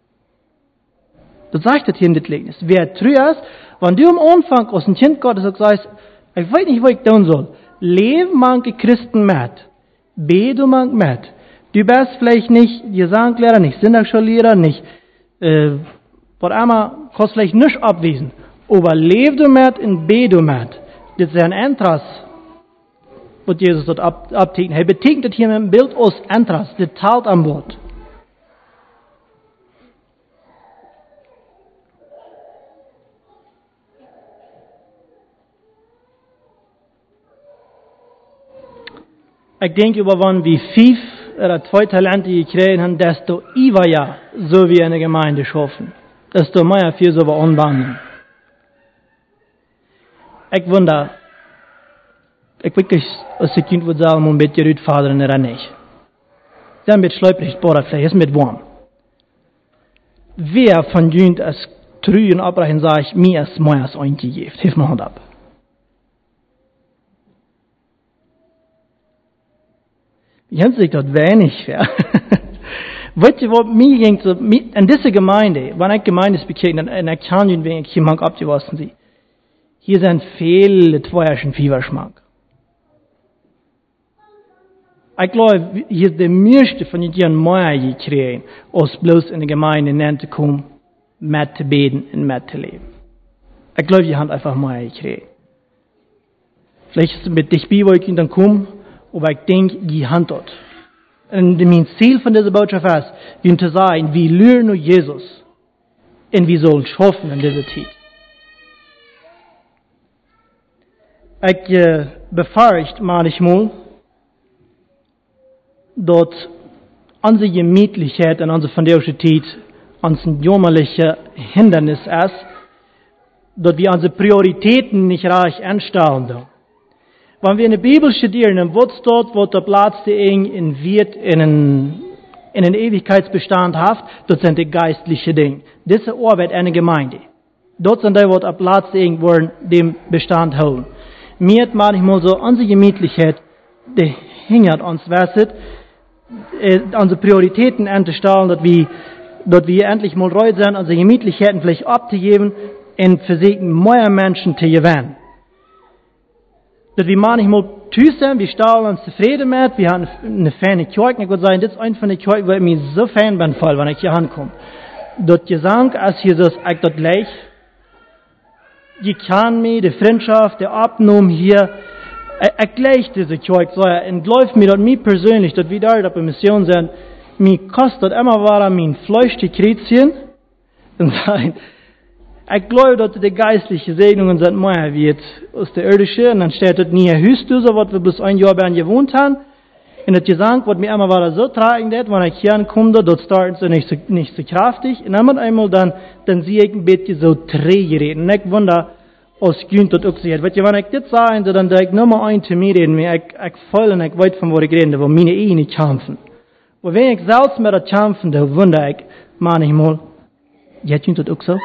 Speaker 1: Das sagt das hier in das Gleichnis. Wer treu ist, wenn du am Anfang aus dem Kind Gottes sagst, ich weiß nicht, was ich tun soll, lebe manche Christen mit, bete manche mit. Du bist vielleicht nicht Gesangslehrer, nicht Sonntagsschullehrer, nicht, äh, was immer, kannst vielleicht nicht abwiesen. Aber lebe du mit und bete du mit. Das ist ein Entras, was Jesus dort ab, abteilt. Er beteiligt das hier mit dem Bild aus Entras, das teilt am Wort. Ich denke, über wann wir fünf oder zwei Talente gekriegt haben, desto über ja, so wie eine Gemeinde schaffen. Desto mehr für so anbauen. Ich wundere, ich wirklich, als ich Kind würde sagen, ein bisschen rüt Vater in der nicht. Dann wird schleuprig, boah, vielleicht ist mit warm. Wer von Jünd als treu und abbrechen, sage ich, mir ist mehr als eingegeben. Hilf mir Hand ab. Ich habe sich dort wenig für. Weißt du, was mir ging, so, in dieser Gemeinde, wenn ich Gemeinde bekehren, dann ich kann nicht, wenn ich jemand abgewassen sie. hier sind viele Teuerchen Fieberschmack. Ich glaube, hier ist der meiste von den Jahren mehr gekriegt, als bloß in der Gemeinde nennen zu kommen, mit zu beten und mit zu leben. Ich glaube, die haben einfach mehr gekriegt. Vielleicht ist es mit dich bei, wo ich dann komme, aber ich denke, die haben dort. Und mein Ziel von dieser Botschaft ist, wie zu sagen, wir lernen nur Jesus und wir sollen schaffen in dieser Zeit. Ich äh, befürchte manchmal, dass unsere Gemütlichkeit und unsere Fundiertheit uns ein jämmerliches Hindernis ist, dass wir unsere Prioritäten nicht reich anstellen. Wenn wir in der Bibel studieren, dann wird dort, wo der Platz der Eng in wird in einen, in einen Ewigkeitsbestand hat, dort sind die geistlichen Dinge. Diese Arbeit eine Gemeinde. Dort sind die, wo der Platz der Eng wollen, dem Bestand holen. Mir hat manchmal so unsere Gemütlichkeit, die hindert uns, weißt äh, unsere Prioritäten anzustellen, dass wir, dass wir endlich mal reut sind, unsere Gemütlichkeiten vielleicht abzugeben und für sich mehr Menschen zu gewinnen. Dass wir manchmal tüß sind, wir stellen uns zufrieden mit, wir haben eine feine Kirche, ich würde sagen, das ist eine von den Kirchen, wo ich mich so fan bin, voll, wenn ich hier ankomme. Dort Gesang, als Jesus, ich dort gleich, die kann mir, die Freundschaft, der Abnahme hier, ich gleich diese Kirche, so, und läuft mir dort, mir persönlich, dort wir da auf der Mission sind, mir kostet immer wieder mein Fleisch die Krätzchen, und sein, ich glaube, dass die geistlichen Segnungen sind mehr wie aus der irdischen, und dann steht dort nie ein Hüstüse, was wir bloß ein Jahr bei gewohnt haben, und das Gesang, was mir immer wieder so tragen wird, wenn ich hier ankomme, dort starten sie nicht so, nicht so kraftig, und dann einmal dann, dann sehe ich ein bisschen so träge reden, und ich wundere, aus Günt dort auch sieht. Weil wenn ich das sage, dann denke ich nur mal ein zu mir reden, ich, ich voll und ich weiß von wo ich rede, wo meine Ehe nicht kämpfen. Und wenn ich selbst mit das kämpfen, dann wundere ich manchmal, ja, Günt dort auch so?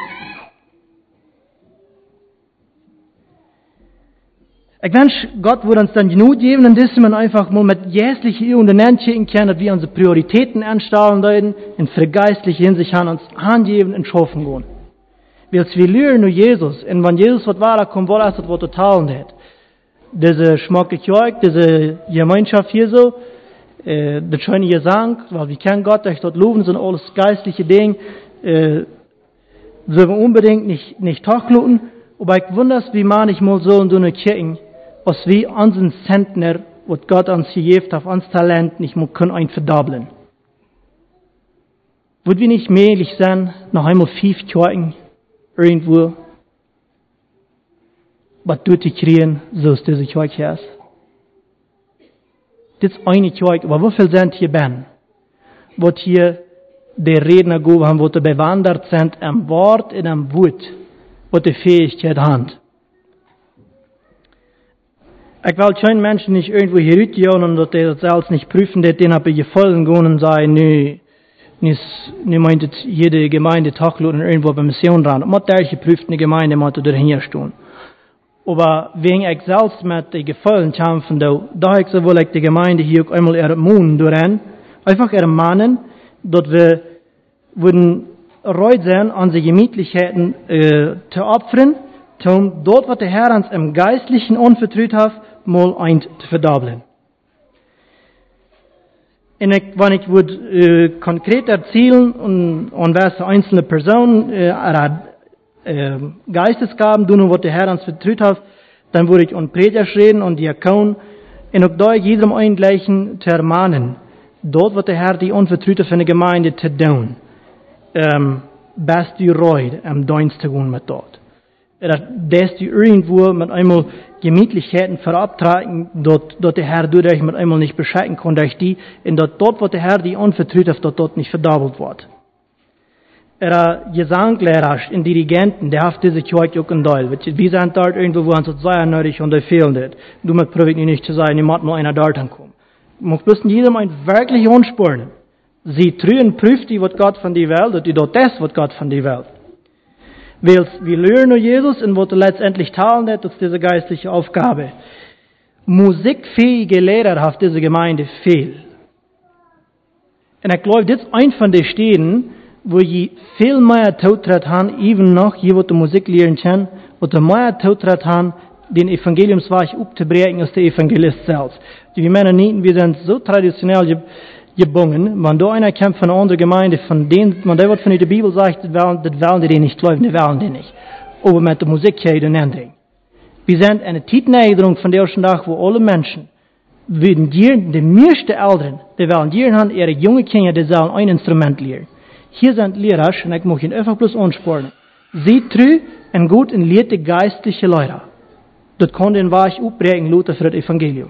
Speaker 1: Ich wünsche, Gott würde uns dann genug geben, und dass man einfach mal mit jährlichen Übungen anschicken kann, dass wir unsere Prioritäten anstellen werden, in für geistliche Hinsicht an uns angeben und schaffen gehen. Weil wir lernen nur Jesus, und wenn Jesus was war, kommt wohl erst, was total nicht. Diese schmacke Kirche, diese Gemeinschaft hier so, äh, das schöne Gesang, weil wir kennen Gott, euch dort loben, sind alles geistliche Dinge, äh, sollen wir unbedingt nicht, nicht tachluten, aber ich wundere es, wie manchmal so in so einer Kirche, als wir unseren Zentner, was Gott uns gegeben hat, uns Talent, nicht mehr können ein verdoppeln. Würden wir nicht möglich sein, noch einmal fünf Kirchen, irgendwo, was tut die kriegen, so ist diese Kirche ist. Das ist eine Kirche, aber wie viel sind hier ben? Wo hier die Redner gegeben haben, wo die bewandert sind am Wort und am Wort, wo die Fähigkeit haben. Ich will keinen Menschen nicht irgendwo hier rütteln und dass die das selbst nicht prüfen, dass denen habe ich gefallen gehen und sagen, nö, nicht, nicht meint jede Gemeinde Tachluten irgendwo bei Mission dran. Und mit der geprüften Gemeinde muss da hinstehen. Aber wenn ich selbst mit den Gefallen kämpfen, da, da ich so will ich die Gemeinde hier auch einmal ermahnen daran, einfach ermahnen, dass wir würden reut sein, unsere Gemütlichkeiten äh, zu opfern, um dort, was der Herr uns im Geistlichen unvertrüht hat, mal ein zu verdoppeln. Und ich, wenn ich würde äh, konkret erzählen und, und was einzelne Personen äh, äh, Geistesgaben tun, was der Herr uns vertrüht hat, dann würde ich an Prediger reden und Diakon und auch da jedem eingleichen zu ermahnen, dort, was der Herr die Unvertrüte für eine Gemeinde zu tun, ähm, best die Reut am Dienst zu gehen mit dort. Dass die irgendwo mit einmal Gemütlichkeiten verabtragen, dort, dort der Herr durch mit einmal nicht bescheiden kann, durch die, und dort, dort, wo der Herr die unvertrüht hat, dort, dort nicht verdoppelt wird. Er Gesanglehrer und Dirigenten, der hat diese Kirche auch in Deutschland. Wir sind dort irgendwo, wo uns das sehr nötig und da fehlen das. Du mit Prüfung nicht zu sein, ich muss mal einer dort ankommen. Man muss jedem ein wirklich anspornen. Sie trühen, prüft die, was Gott von der Welt, und die dort das, was Gott von der Welt. Weil wir lernen Jesus und was er letztendlich teilen hat, ist diese geistliche Aufgabe. Musikfähige Lehrer hat diese Gemeinde viel. Und ich glaube, das ist ein von den Städten, wo je viel mehr Tautritt haben, eben noch, je wird die Musik lernen können, wat de meer toetrad han, den Evangeliumsweg aufzubringen als der Evangelist selbst. Die Männer nicht, wir sind so traditionell ge gebunden, wenn da einer kommt von einer anderen Gemeinde, von denen, wenn der was von der Bibel sagt, das wollen, das wollen die nicht glauben, das wollen die nicht. Aber mit der Musik hier den Ändering. Wir sind eine Tiefneiderung von der ersten Tag, wo alle Menschen, würden dir, die meisten Eltern, die wollen dir haben, ihre junge Kinder, die sollen ein Instrument lernen. Hier sind Lehrer, und ich möchte ihn einfach bloß anspornen. Sie trü und gut und lehrte geistliche Leute. Das kann den Weg aufbringen, Luther für das Evangelium.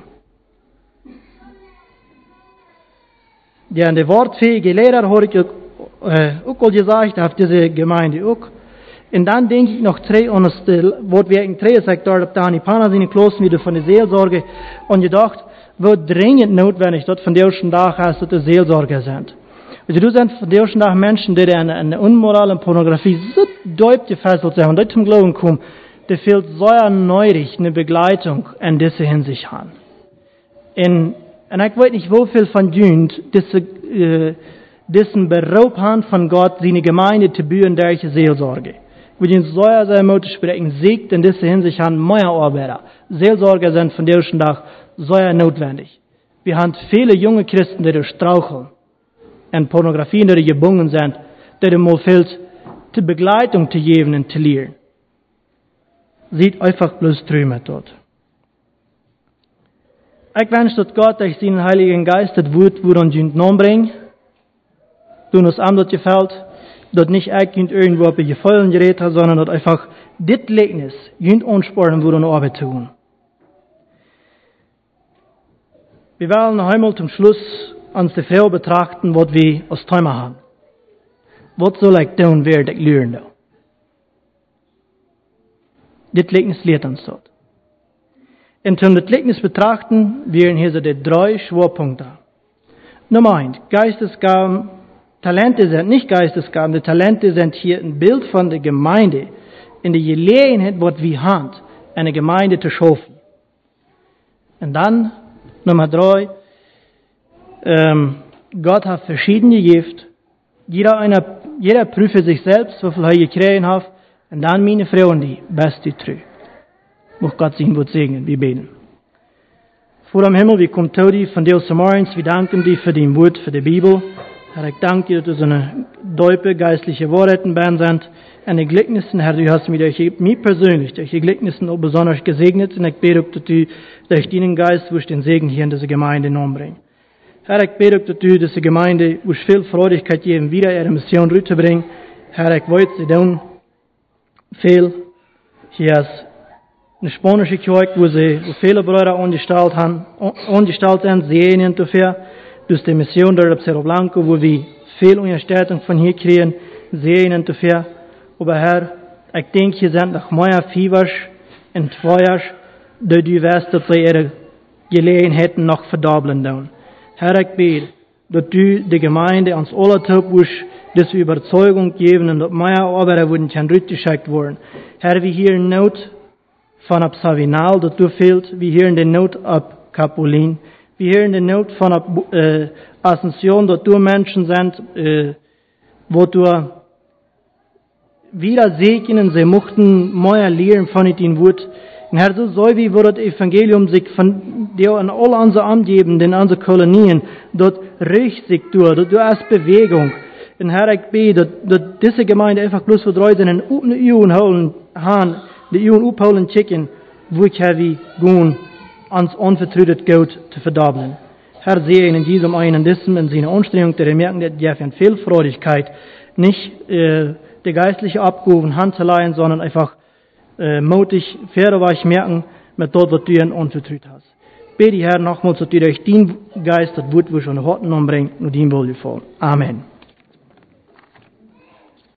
Speaker 1: Ja, und der wortfähige Lehrer habe ich auch, äh, auch al gesagt, auf diese Gemeinde auch. Und dann denke ich noch drei, und das Wort wegen drei Sektor, da haben die Paner sind Kloster wieder von der Seelsorge, und gedacht, wird dringend notwendig, dass von der ersten Tag heißt, dass die Seelsorger sind. Also du sind von der ersten Tag Menschen, die an eine unmorale Pornografie so deut gefesselt sind, und dort zum Glauben kommen, die fehlt so erneuert eine Begleitung in diese Hinsicht haben. Und, und ich weiß nicht, wo viel von denen, diese, äh, diesen Beraub haben von Gott, seine Gemeinde zu bühren, durch Seelsorge. Wir den so sehr mutig sprechen, siegt in dieser Hinsicht haben mehr Arbeiter. Seelsorger sind von der ersten Tag sehr notwendig. Wir haben viele junge Christen, die durch straucheln, und Pornografie, die gebunden sind, die mal fehlt, die Begleitung zu geben und zu lehren. Sieht einfach bloß Träume dort. Ich wünsche, dass Gott durch seinen Heiligen Geist das Wort, wo uns in den bringt, du uns am das gefällt, dass nicht ich irgendwo auf die Gefallen gerät habe, sondern dass einfach das Lecknis, jünd anspornen, wo uns Arbeit tun. Wir wollen noch einmal zum Schluss uns die Frau betrachten, was wir als Thema haben. Was soll ich tun, wer ich lernen? Das Lecknis lehrt uns dort. Und zum das Lecknis betrachten, wären hier so die drei Schwerpunkte. Nummer eins, Geistesgaben, Talente sind nicht Geistesgaben, die Talente sind hier ein Bild von der Gemeinde, in der Gelegenheit, was wir haben, eine Gemeinde zu schaffen. Und dann, Nummer drei, ähm, Gott hat verschiedene Gift. Jeder, einer, jeder prüfe sich selbst, wie viel er gekriegt hat, und dann meine Frauen die beste treu. Muss Gott sein Wort segnen, wir beten. Vor dem Himmel, wir kommen zu dir von dir zum Morgens, wir danken dir für dein Wort, für die Bibel. Herr, ich danke dir, dass du so eine deutsche geistliche Wahrheiten bei uns sind. Und die Gleichnissen, Herr, du hast mich durch mich persönlich, durch die Gleichnissen auch besonders gesegnet. Und ich bete, dass du durch deinen Geist durch den Segen hier in diese Gemeinde bringst. Herr, ich bete, dass du diese Gemeinde durch viel Freudigkeit geben, wieder ihre Mission rüberzubringen. Herr, ich weiß, sie tun viel. Hier ist eine spanische Kirche, wo sie wo viele Brüder angestellt haben, angestellt sind, sehen dafür. Dus de mission daar op Cerro Blanco, wo wir viel Unterstützung von hier kriegen, sehen dafür. Aber Herr, ich denke, hier sind noch mehr Fiebers und Feuers, die du weißt, dass sie ihre Gelegenheiten noch verdoppeln tun. Herr, ich bete, dass du die Gemeinde ans alle Topus diese Überzeugung geben und dass mehr Arbeiter würden kann rückgeschickt werden. Herr, wir hier in Not von ab Savinal, dass du fehlt, wir hier in der Not ab Capulin. Wir hören die Not von der äh, Ascension, dass du Menschen sind, äh, wo du wieder segnen, sie mochten mehr lernen von deinem Wort. Und Herr, so soll wie, wo das Evangelium sich von dir an all unsere Umgebenden, in unsere Kolonien, dort riecht sich durch, dort du hast Bewegung. Und Herr, ich bete, dass, dass diese Gemeinde einfach bloß verdreut sind, und eine Übung holen, haben, die Übung aufholen, checken, wo ich habe, wie gehen, ans unvertrüdet Gott zu verdoppeln. Herr, sehe in diesem einen diesem in seiner Anstrengung, der merken, dass die von viel Freudigkeit nicht äh, die geistliche Abgabe Hand zu leihen, sondern einfach äh, mutig, fairerweise merken, mit dort, was du ihnen unvertrüdet hast. Bete, Herr, nochmals, dass du durch den Geist das Wort, was schon in den Horten umbringt, nur den wohl gefallen. Amen.